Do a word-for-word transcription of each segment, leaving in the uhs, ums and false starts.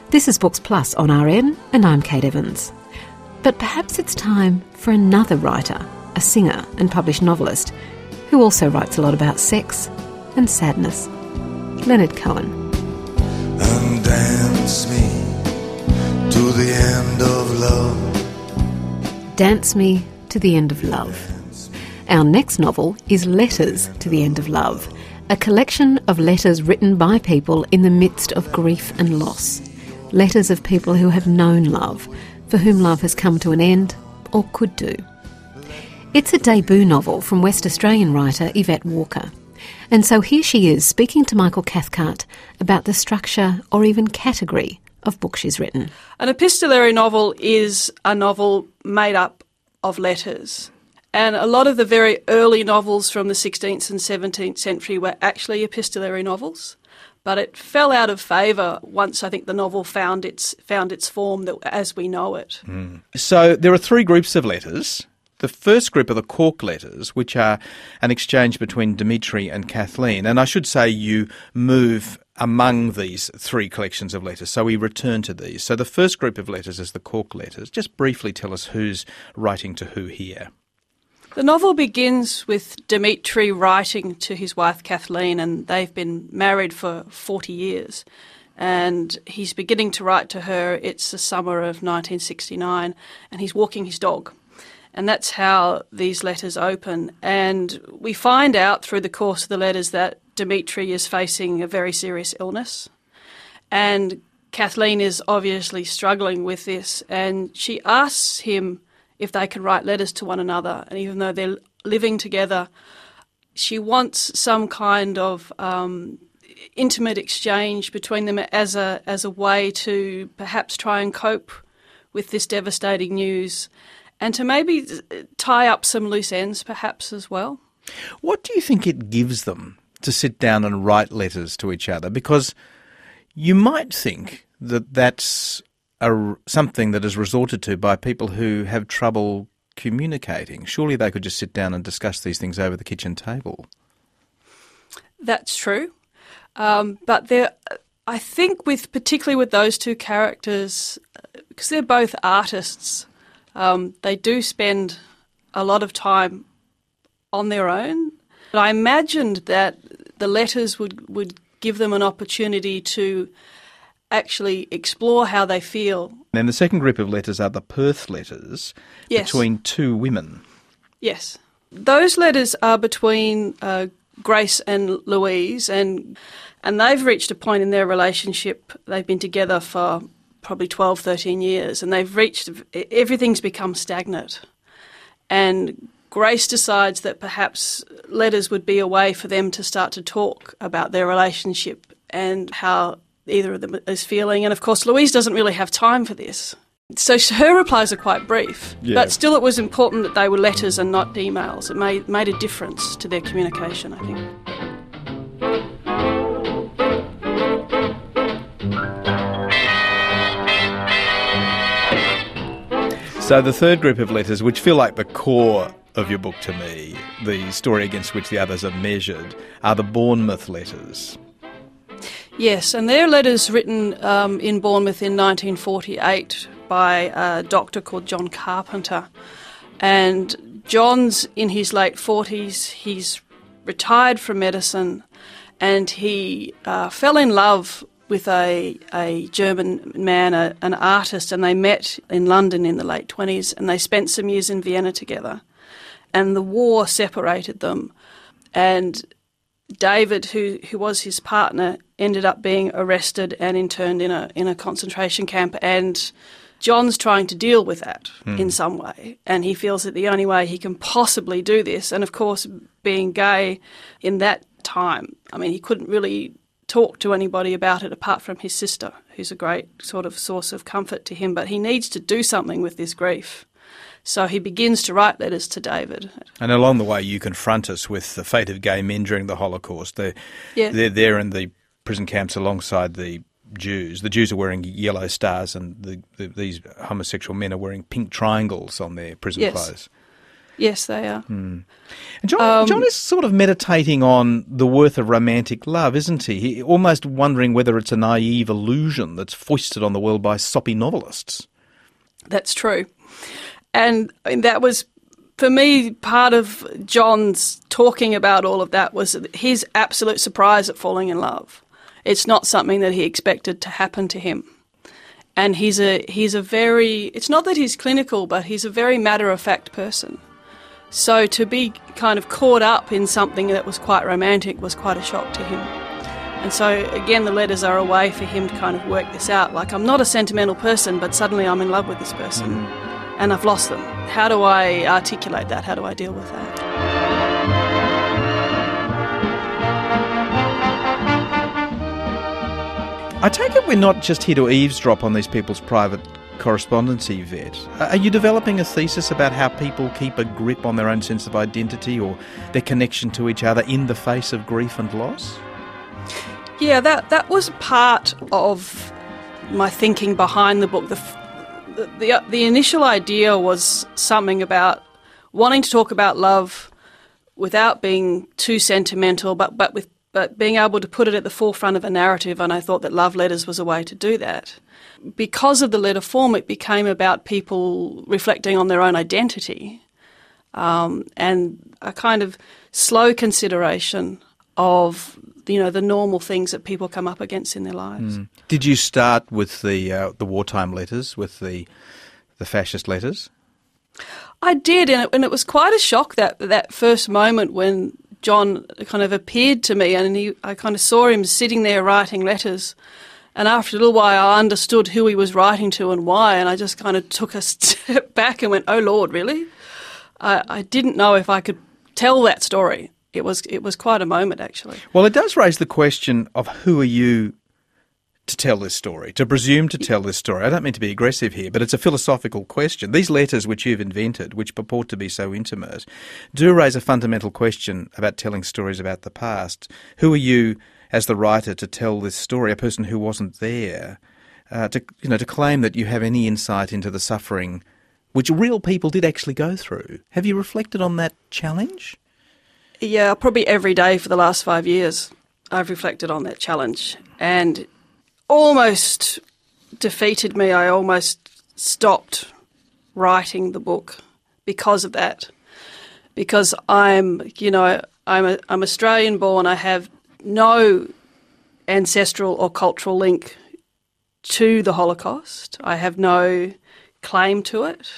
This is Books Plus on R N, and I'm Kate Evans. But perhaps it's time for another writer, a singer and published novelist, who also writes a lot about sex and sadness. Leonard Cohen. And dance me to the end of love. Dance Me to the End of Love. Our next novel is Letters to the End of Love, a collection of letters written by people in the midst of grief and loss. Letters of people who have known love, for whom love has come to an end, or could do. It's a debut novel from West Australian writer Yvette Walker. And so here she is speaking to Michael Cathcart about the structure or even category of book she's written. An epistolary novel is a novel made up of letters. And a lot of the very early novels from the sixteenth and seventeenth century were actually epistolary novels. But it fell out of favour once I think the novel found its found its form that, as we know it. Mm. So there are three groups of letters. The first group are the Cork letters, which are an exchange between Dimitri and Kathleen. And I should say you move among these three collections of letters, so we return to these. So the first group of letters is the Cork letters. Just briefly tell us who's writing to who here. The novel begins with Dimitri writing to his wife Kathleen, and they've been married for forty years. And he's beginning to write to her. It's the summer of nineteen sixty-nine, and he's walking his dog. And that's how these letters open. And we find out through the course of the letters that Dimitri is facing a very serious illness. And Kathleen is obviously struggling with this, and she asks him if they can write letters to one another. And even though they're living together, she wants some kind of um, intimate exchange between them as a as a way to perhaps try and cope with this devastating news and to maybe tie up some loose ends perhaps as well. What do you think it gives them to sit down and write letters to each other? Because you might think that that's A, something that is resorted to by people who have trouble communicating. Surely they could just sit down and discuss these things over the kitchen table. That's true. Um, but there, I think with particularly with those two characters, because they're both artists, um, they do spend a lot of time on their own. But I imagined that the letters would, would give them an opportunity to actually explore how they feel. And the second group of letters are the Perth letters, yes. between two women. Yes. Those letters are between uh, Grace and Louise, and and they've reached a point in their relationship, they've been together for probably twelve, thirteen years, and they've reached, everything's become stagnant. And Grace decides that perhaps letters would be a way for them to start to talk about their relationship and how either of them is feeling. And of course Louise doesn't really have time for this, so her replies are quite brief. Yeah. But still it was important that they were letters and not emails. It made made a difference to their communication, I think. So the third group of letters, which feel like the core of your book to me, the story against which the others are measured, are the Bournemouth letters. Yes, and they're letters written um, in Bournemouth in nineteen forty-eight by a doctor called John Carpenter. And John's in his late forties, he's retired from medicine, and he uh, fell in love with a, a German man, a, an artist, and they met in London in the late twenties, and they spent some years in Vienna together. And the war separated them, and David, who who was his partner, ended up being arrested and interned in a in a concentration camp, and John's trying to deal with that mm. in some way, and he feels that the only way he can possibly do this, and of course being gay in that time, I mean, he couldn't really talk to anybody about it apart from his sister, who's a great sort of source of comfort to him, but he needs to do something with this grief. So he begins to write letters to David. And along the way you confront us with the fate of gay men during the Holocaust. They're, yeah. they're there in the prison camps alongside the Jews. The Jews are wearing yellow stars, and the, the, these homosexual men are wearing pink triangles on their prison yes. clothes. Yes, they are. And John, Um, John is sort of meditating on the worth of romantic love, isn't he? He almost wondering whether it's a naive illusion that's foisted on the world by soppy novelists. That's true. And I mean, that was, for me, part of John's talking about all of that was his absolute surprise at falling in love. It's not something that he expected to happen to him. And he's a he's a very, it's not that he's clinical, but he's a very matter-of-fact person. So to be kind of caught up in something that was quite romantic was quite a shock to him. And so, again, the letters are a way for him to kind of work this out. Like, I'm not a sentimental person, but suddenly I'm in love with this person and I've lost them. How do I articulate that? How do I deal with that? I take it we're not just here to eavesdrop on these people's private correspondence, Yvette. Are you developing a thesis about how people keep a grip on their own sense of identity or their connection to each other in the face of grief and loss? Yeah, that that was part of my thinking behind the book. The the, the, the initial idea was something about wanting to talk about love without being too sentimental, but but with but being able to put it at the forefront of a narrative, and I thought that love letters was a way to do that. Because of the letter form, it became about people reflecting on their own identity um, and a kind of slow consideration of, you know, the normal things that people come up against in their lives. Mm. Did you start with the uh, the wartime letters, with the the fascist letters? I did, and it, and it was quite a shock, that that first moment when John kind of appeared to me, and he, I kind of saw him sitting there writing letters. And after a little while, I understood who he was writing to and why, and I just kind of took a step back and went, "Oh Lord, really?" I, I didn't know if I could tell that story. It was it was quite a moment, actually. Well, it does raise the question of who are you to tell this story, to presume to tell this story. I don't mean to be aggressive here, but it's a philosophical question. These letters which you've invented, which purport to be so intimate, do raise a fundamental question about telling stories about the past. Who are you as the writer to tell this story, a person who wasn't there, uh, to you know to claim that you have any insight into the suffering which real people did actually go through? Have you reflected on that challenge? Yeah, probably every day for the last five years I've reflected on that challenge, and almost defeated me. I almost stopped writing the book because of that. Because I'm, you know, I'm a, I'm Australian born. I have no ancestral or cultural link to the Holocaust. I have no claim to it.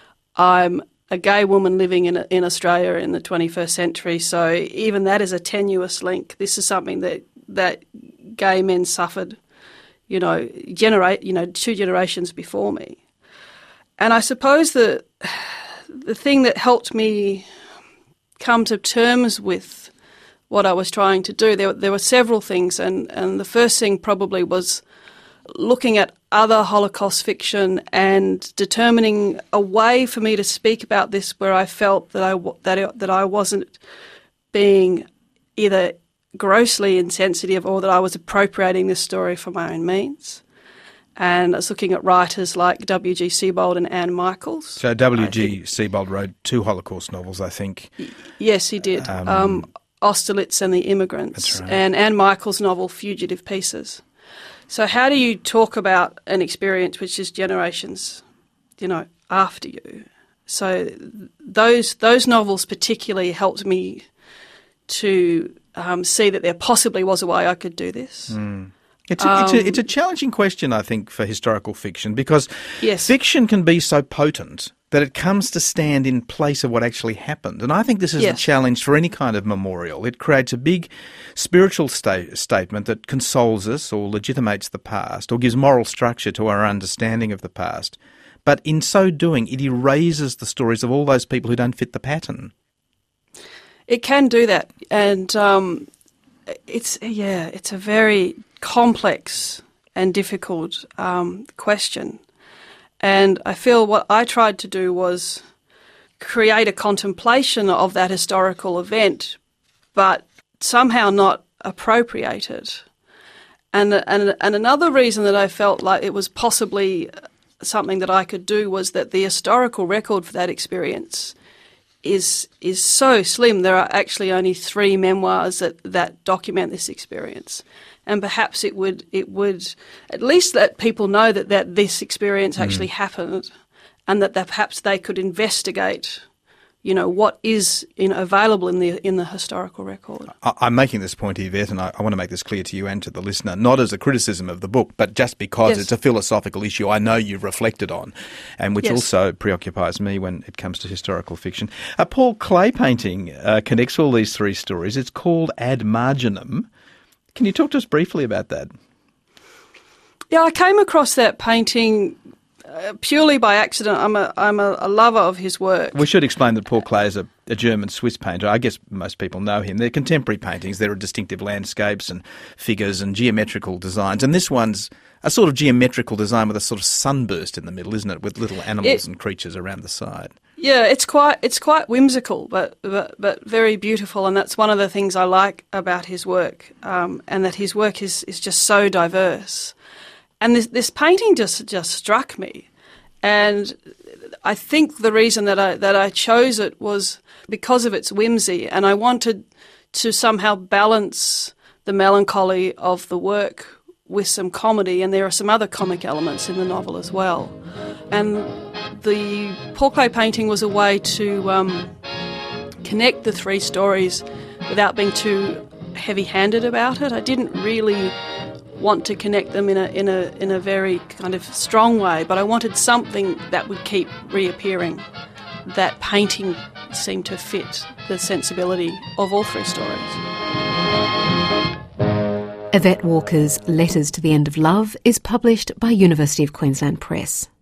I'm a gay woman living in in Australia in the twenty-first century, so even that is a tenuous link. This is something that that gay men suffered, you know, generate, you know, two generations before me. And I suppose the the thing that helped me come to terms with what I was trying to do, there there were several things, and, and the first thing probably was looking at other Holocaust fiction and determining a way for me to speak about this where I felt that I that it, that I wasn't being either grossly insensitive or that I was appropriating this story for my own means. And I was looking at writers like W G Sebald and Anne Michaels. So W G Sebald wrote two Holocaust novels, I think. Yes, he did. Um, um, Austerlitz and the Immigrants. That's right. And Anne Michaels' novel Fugitive Pieces. So how do you talk about an experience which is generations, you know, after you? So those those novels particularly helped me to um, see that there possibly was a way I could do this. Mm. It's a, um, it's, a, it's a challenging question, I think, for historical fiction, because yes. fiction can be so potent that it comes to stand in place of what actually happened. And I think this is yes. the challenge for any kind of memorial. It creates a big spiritual sta- statement that consoles us or legitimates the past or gives moral structure to our understanding of the past. But in so doing, it erases the stories of all those people who don't fit the pattern. It can do that. And um, it's, yeah, it's a very complex and difficult um, question. And I feel what I tried to do was create a contemplation of that historical event, but somehow not appropriate it. And, and, and another reason that I felt like it was possibly something that I could do was that the historical record for that experience is is so slim. There are actually only three memoirs that, that document this experience. And perhaps it would it would at least let people know that, that this experience actually mm. happened, and that, that perhaps they could investigate, you know, what is in, available in the in the historical record. I, I'm making this point, Yvette, and I, I want to make this clear to you and to the listener, not as a criticism of the book, but just because yes. it's a philosophical issue I know you've reflected on, and which yes. also preoccupies me when it comes to historical fiction. Uh, Paul, clay painting uh, connects all these three stories. It's called Ad Marginum. Can you talk to us briefly about that? Yeah, I came across that painting uh, purely by accident. I'm a I'm a, a lover of his work. We should explain that Paul Klee is a, a German-Swiss painter. I guess most people know him. They're contemporary paintings. There are distinctive landscapes and figures and geometrical designs. And this one's a sort of geometrical design with a sort of sunburst in the middle, isn't it, with little animals it, and creatures around the side. Yeah, it's quite it's quite whimsical, but, but but very beautiful, and that's one of the things I like about his work, um, and that his work is, is just so diverse. And this this painting just just struck me, and I think the reason that I that I chose it was because of its whimsy, and I wanted to somehow balance the melancholy of the work with some comedy, and there are some other comic elements in the novel as well. And the Paul Klee painting was a way to um, connect the three stories without being too heavy-handed about it. I didn't really want to connect them in a in a in a very kind of strong way, but I wanted something that would keep reappearing. That painting seemed to fit the sensibility of all three stories. Yvette Walker's Letters to the End of Love is published by University of Queensland Press.